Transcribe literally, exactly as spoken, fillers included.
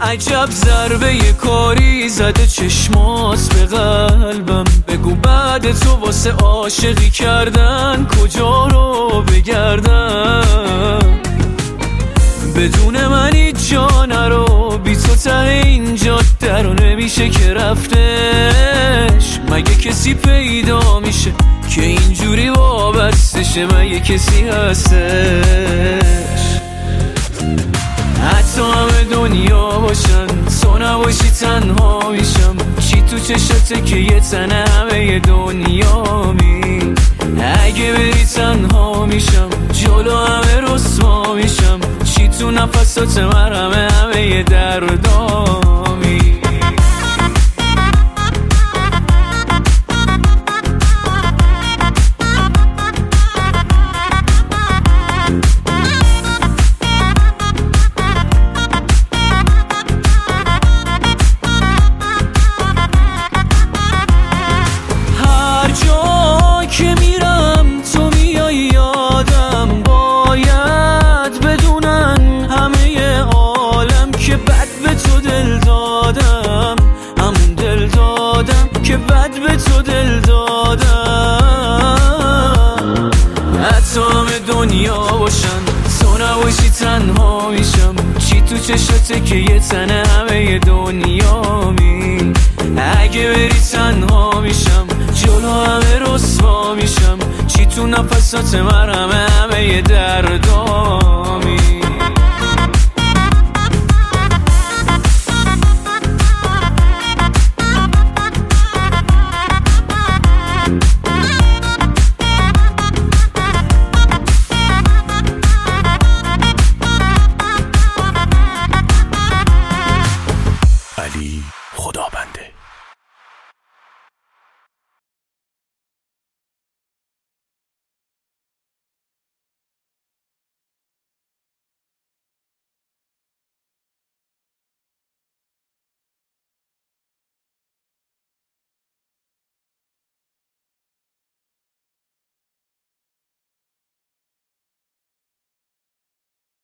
عجب ضربه یه کاری زده چشمات به قلبم. بگو بعد تو واسه عاشقی کردن کجا رو بگردم؟ بدون من هیچ جا نرو، بی تو ته این جاده رو نمیشه که رفتش. مگه کسی پیدا میشه که اینجوری وابستشه؟ مگه کسی هستش؟ حتی همه دنیا باشن تو نباشی تنها میشم. چی تو چشته که یه تنه همه دنیا می؟ اگه بری تنها میشم، جلو همه رسوا میشم. چی تو نفسات من همه همه دردامی؟ که بد به تو دل دادم. حتی همه دنیا باشن تو نباشی تنها میشم. چی تو چشته که یه تنه همه دنیا می؟ اگه بری تنها میشم، جلو همه رسوا میشم. چی تو نفسات من همه